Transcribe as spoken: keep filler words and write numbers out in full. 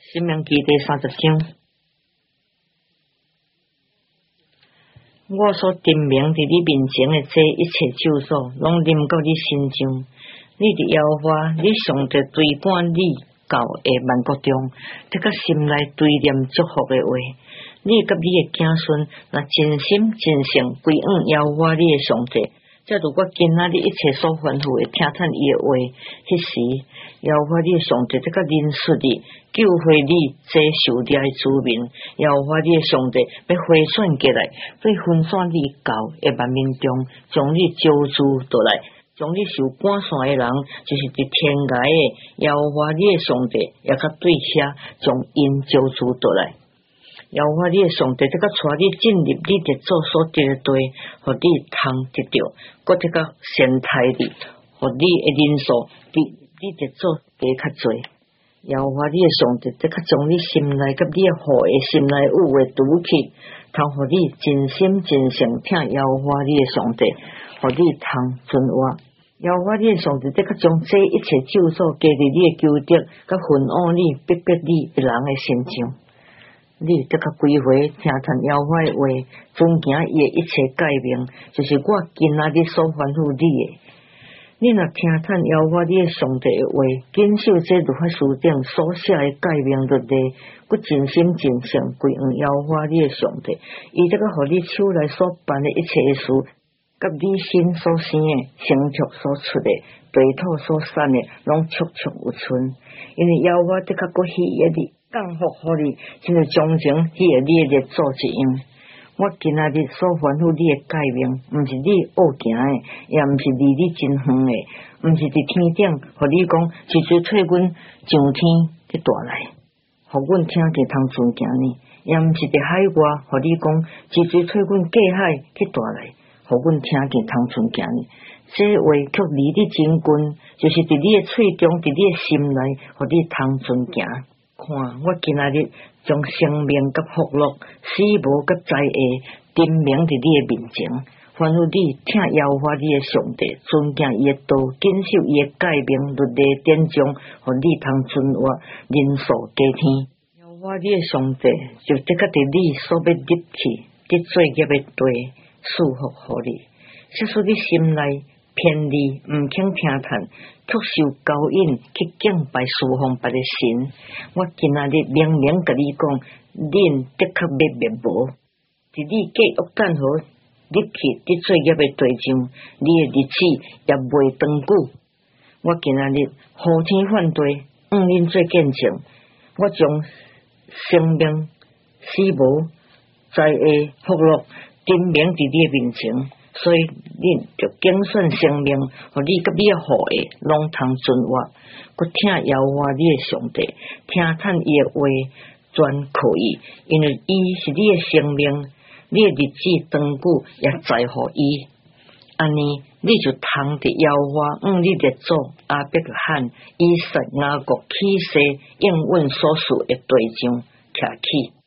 生命记第三十章，我所定明伫你面前的这一切咒诅，拢临到你身上。你伫耶和华，你上帝追赶你到的万国中，得甲心内对念祝福的话。你甲你的子孙，若真心真诚归向耶和华你的上帝。正如我今仔日一切所吩咐的，听叹伊的话，迄时耶和华你的上帝，这个认识你，救回你这受掠的子民。耶和华你的上帝要回转过来，要分散你到的万民中，将你招住倒来，将你受赶散的人，就是伫天涯的耶和华你的上帝，也甲对遐将因招住倒来。耶和华你的上帝，这个带你进入你得做所得的地，互你通得到，搁这个先待你，互你的人数比你得做加较侪。耶和华你的上帝，这个将你心内甲你的好的心内有的拄起，通互你真心真诚听耶和华你的上帝，互你通遵活。耶和华你的上帝，这个将这一切咒诅加伫你的仇敌，甲分恶你逼迫你的人的身上。你得甲归回听叹耶和华的话，遵行伊的一切诫命，就是我今仔日所吩咐你的。你若听叹耶和华你的上帝的话，谨守这律法书顶所写的诫命律例，佮真心真诚归向耶和华你的上帝，伊这个互你手内所办的一切的事，甲你心所生的、牲畜所出的、地土所产的，拢绰绰有存。因为耶和华得甲佮喜悦你。降福互你，亲像将前迄个你的列祖一样。我今仔日所吩咐你的诫命，毋是你恶行的，也毋是离你真远的，毋是伫天顶，互你讲一嘴替阮上天去带来，互阮听见通遵行呢；也毋是伫海外，互你讲一嘴替阮过海去带来，互阮听见通遵行呢。这话却离你真近，就是伫你的喙中，伫你的心内，互你通遵行。看，我今仔日将生命甲福乐、死亡甲灾厄，定明伫你的面前，吩咐你听耶和华你的上帝，遵行伊的道，谨守伊的诫命律例典章，互你通存活，人数加添。耶和华你的上帝就得甲伫你所要入去，伫罪孽的地赐福互你，使说你心内偏离，毋肯听叹，却受勾引去敬拜侍奉别的神。我今仔日明明甲你讲，恁的确灭灭无。伫你过约旦河入去伫罪孽的地上，你的日子也袂长久。我今仔日呼天唤地，向恁做见证。我将生命、死亡、灾厄、福乐，定明伫你的面前。所以，恁就拣选生命，互你甲你好的，拢通存活。佮听耶和华你的上帝，听叹伊的话，全可以，因为伊是你的生命，你的日子长久也在乎伊。安尼，你就通伫耶和华向你列祖亚伯拉罕、以撒、雅各起誓应允所属的对象徛起。